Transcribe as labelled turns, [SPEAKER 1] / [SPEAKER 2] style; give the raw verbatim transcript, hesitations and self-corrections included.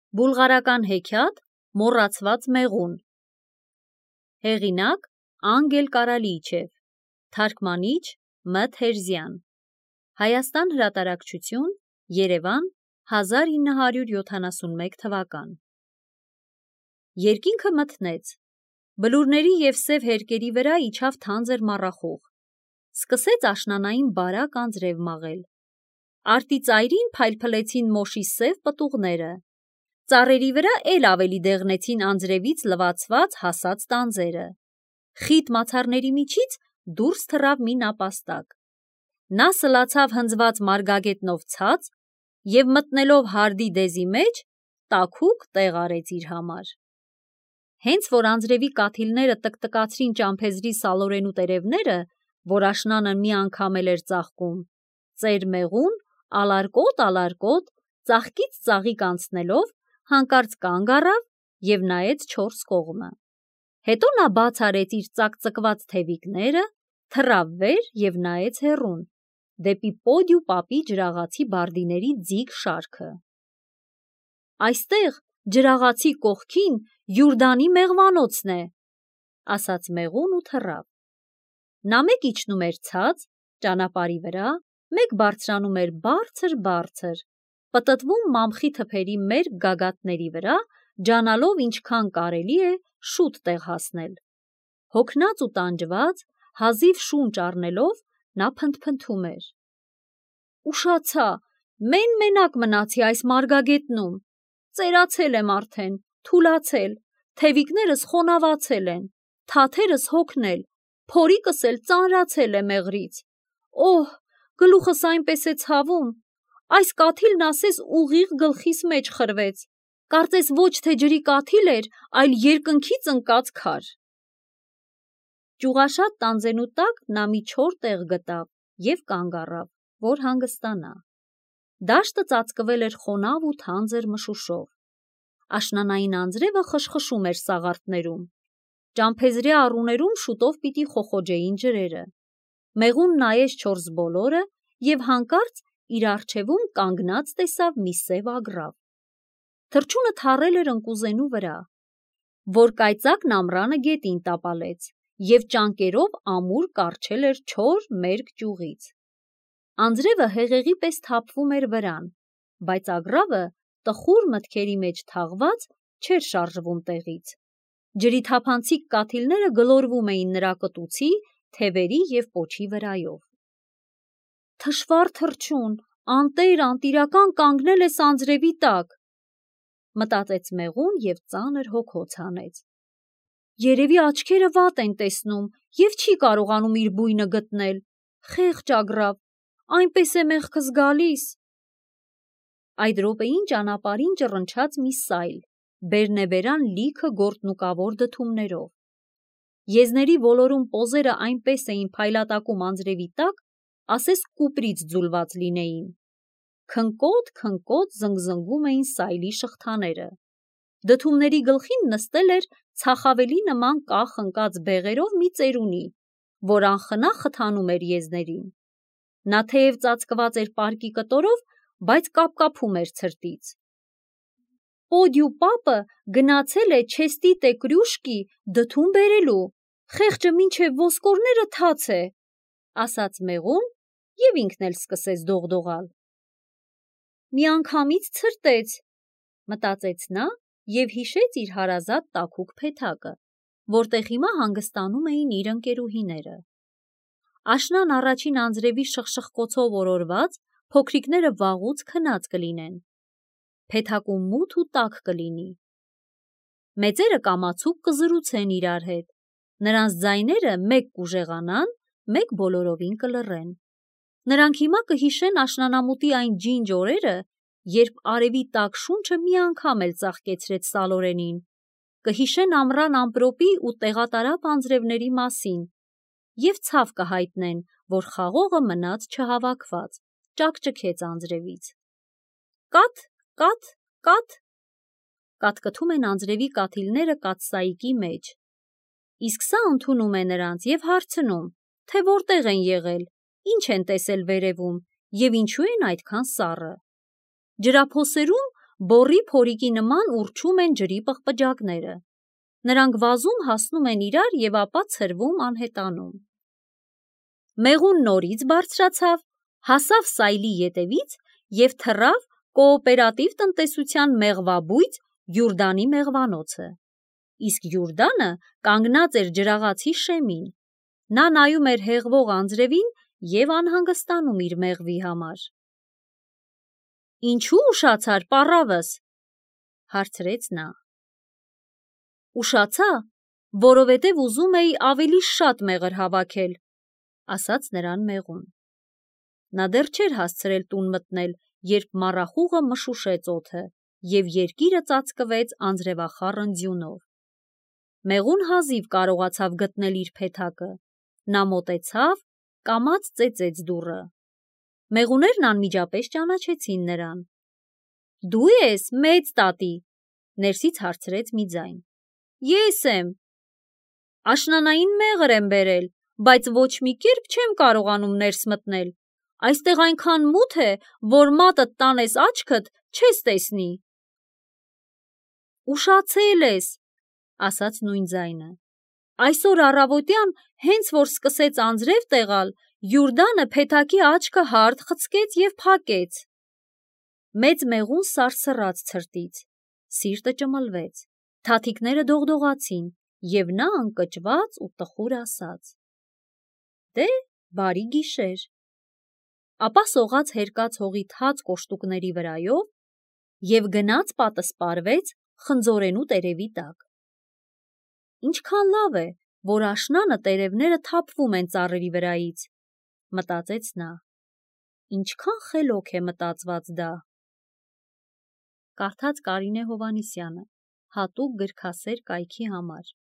[SPEAKER 1] Բուլղարական հեքիաթ Մոռացված մեղուն։ Հեղինակ Անգել Կարալիչև, թարգմանիչ Մ Թերզյան, Հայաստան հրատարակչություն, Երևան, հազար ինը հարյուր յոթանասունմեկ թվական։ Երկինքը մթնեց, բլուրների և սև հերկերի վրա իջավ թանձր մառախուղ, սկսեց աշնանային բարակ անձրև մաղել։ Արտի ծայրին փայլփլեցին մոշի սև պտուղները, ծառերի վրա էլ ավելի դեղնեցին անձրևից լվացված հասած տանձերը։ Խիտ մացառների միջից դուրս թռավ մի նապաստակ։ Նա սլացավ հնձված մարգագետնով ցած և մտնելով հարդի դեզի մեջ, տաքուկ տեղ արեց իր համար։ Հենց որ անձրևի կաթիլները տկտկացրին ճամփեզրի սալորենու տերևները, որ աշնանը մի անգամ էլ էր ծաղկում, ծեր մեղուն ալարկոտ-ալարկոտ, ծաղկից ծաղիկ անցնելով, հանկարծ կանգ առավ և նայեց չորս կողմը։ Հետո նա բաց արեց իր ծակծկված թևիկները, թռավ վեր և նայեց հեռուն, դեպի Պոդյու պապի ջրաղացի բարդիների ձիգ շարքը։ «Այստեղ, ջրաղացի կողքին, Յուրդանի մեղվանոցն է», ասաց մեղուն ու թռավ։ Նա մեկ իջնում էր ցած, ճանապարհի վրա, մեկ բարձրանում էր բարձր-բարձր, պտտվում մամխի թփերի մերկ գագաթների վրա, ջանալով ինչքան կարելի է շուտ տեղ հասնել։ Հոգնած ու տանջված, հազիվ շունչ առնելով, նա փնթփնթում էր. «Ուշացա, մեն-մենակ մնացի այս մարգագետնում, ծերացել եմ արդեն, թուլացել, թևիկներս խոնավացել են, թաթերս հոգնել, փորիկս էլ ծանրացել է մեղրից։ Օհ, գլուխս այնպես է ցավում, այս կաթիլն ասես ուղիղ գլխիս մեջ խրվեց, կարծես ոչ թե ջրի կաթիլ էր, այլ երկնքից ընկած քար»։ Ճյուղաշատ տանձենու տակ նա մի չոր տեղ գտավ և կանգ առավ, որ հանգստանա։ Դաշտը ծածկվել էր խոնավ ու թանձր մշուշով։ Աշնանային անձրևը խշխշում էր սաղարթներում։ Ճամփեզրյա առուներում շուտով պիտի խոխոջեին ջրերը։ Մեղուն նայեց չորս բոլորը և հանկարծ իր առջևում կանգնած տեսավ մի սև ագռավ։ Թռչունը թռել էր ընկուզենու վրա, որ կայծակն ամռանը գետին տապալեց և ճանկերով ամուր կառչել էր չոր մերկ ճյուղից։ Անձրևը հեղեղի պես թափվում էր վրան, բայց ագռավը, տխուր մտքերի մեջ թաղված, չէր շարժվում տեղից։ Ջրի թափանցիկ կաթիլները գլորվում էին նրա կտուցի, թևերի և պոչի վրայով։ «Թշվառ թռչուն, անտեր, անտիրական կանգնել ես անձրևի տակ», մտածեց մեղուն և ծանր հոգոց հանեց։ «Երևի աչքերը վատ են տեսնում և չի կարողանում իր բույնը գտնել, խեղճ ագռավ, այնպես է մեղքս գալիս»։ Այդ րոպեին ճանապարհին ճռնչաց մի սայլ, բերնեբերան լիքը գորտնուկավոր դդումներով։ Եզների ոլորուն պոզերը այնպես էին փայլատակում անձրևի տակ, ասես կուպրից ձուլված լինեին։ Քնկոտ-քնկոտ զնգզնգում էին սայլի շղթաները։ Դդումների գլխին նստել էր ցախավելի նման կախ ընկած բեղերով մի ծերունի, որ անխնա խթանում էր եզներին։ Նա թեև ծածկված էր պարկի կտորով, բայց կապկապում էր ցրտից։ «Պոդյու պապը գնացել է չեստիտե կրյուշկի դդում բերելու, խեղճը մինչև ոսկորները թաց է», ասաց մեղուն և ինքն էլ սկսեց դողդողալ։ «Միանգամից ցրտեց», մտածեց նա և հիշեց իր հարազատ տաքուկ փեթակը, որտեղ հիմա հանգստանում էին իր ընկերուհիները։ Աշնան առաջին անձրևի շխշխկոցով օրորված, փոքրիկները վաղուց քնած կլինեն։ Փեթակում մութ ու տաք կլինի։ Մեծերը կամացուկ կզրուցեն իրար հետ, նրանց ձայները մեկ կուժեղանան, մեկ բոլորովին կլռեն։ Նրանք հիմա կհիշեն աշնանամուտի այն ջինջ օրերը, երբ արևի տաք շունչը մի անգամ էլ ծաղկեցրեց սալորենին, կհիշեն ամռան ամպրոպի ու տեղատարափ անձրևների մասին և ցավ կհայտնեն, որ խաղողը մնաց չհավաքված, ճաքճքեց անձրևից։ Կաթ, կաթ, կաթ, կաթկթում են անձրևի կաթիլները կաթսայիկի մեջ, իսկ սա ընդունում է նրանց և հարցնում, թե որտեղ են եղել, ինչ են տեսել վերևում և ինչու են այդքան սառը։ Ջրափոսերում, բոռի փորիկի նման ուռչում են ջրի պղպջակները։ Նրանք վազում հասնում են իրար և ապա ցրվում անհետանում։ Մեղուն նորից բարձրացավ, հասավ սայլի ետևից և թռավ կոոպերատիվ տնտեսության մեղվաբույծ Յուրդանի մեղվանոցը։ Իսկ Յուրդանը կանգնած էր ջրաղացի շեմին։ Նա նայում էր հեղվող անձրևին և անհանգստանում իր մեղվի համար։ «Ինչու ուշացար, պառավս», հարցրեց նա։ «Ուշացա, որովհետև ուզում էի ավելի շատ մեղր հավաքել», ասաց նրան մեղուն։ Նա դեռ չէր հասցրել տուն մտնել, երբ մառախուղը մշուշեց օդը, և երկիրը ծածկվեց անձրևախառն ձյունով։ Մեղուն հազիվ կարողացավ գտնել իր փեթակը։ Նա մոտեցավ, կամաց ծեծեց դուռը։ Մեղուներն անմիջապես ճանաչեցին նրան։ «Դու ես, մեծ տատի», ներսից հարցրեց մի ձայն։ «Ես եմ։ Աշնանային մեղր եմ բերել, բայց ոչ մի կերպ չեմ կարողանում ներս մտնել։ Այստեղ այնքան մութ է, որ մատդ տանես աչքդ, չես տեսնի»։ «Ուշացել ես», ասաց նույն ձայնը։ «Այսօր առավոտյան, հենց որ սկսեց անձրև տեղալ, Յուրդանը փեթակի աչքը հարթ խցկեց և փակեց»։ Մեծ մեղուն սարսռաց ցրտից, սիրտը ճմլվեց, թաթիկները դողդողացին, և նա ընկճված ու տխուր ասաց. «Դե, բարի գիշեր»։ Ապա սողաց հերկած հողի թաց կոշտուկների վրայով և գնաց պատսպարվեց խնձորենու տերևի տակ։ «Ինչքան լավ է, որ աշնանը տերևները թափվում են ծառերի վրայից», մտածեց նա։ Ինչքան խելոք է մտածված դա։ Կարդաց Կարինե Հովհաննիսյանը, հատուկ գրքասեր կայքի համար։